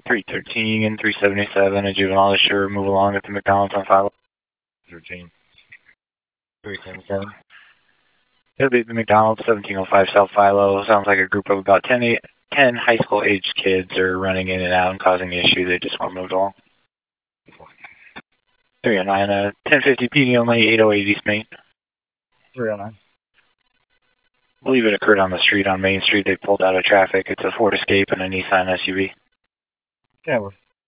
313 and 377, a juvenile is sure move along at the McDonald's on Philo. 13. 377. It'll be the McDonald's, 1705 South Philo. Sounds like a group of about 10 high school aged kids are running in and out and causing issues. They just want moved along. 309, 1050 PD only, 808 East Main. 309. I believe it occurred on the street on Main Street. They pulled out of traffic. It's a Ford Escape and a Nissan SUV. Yeah, we're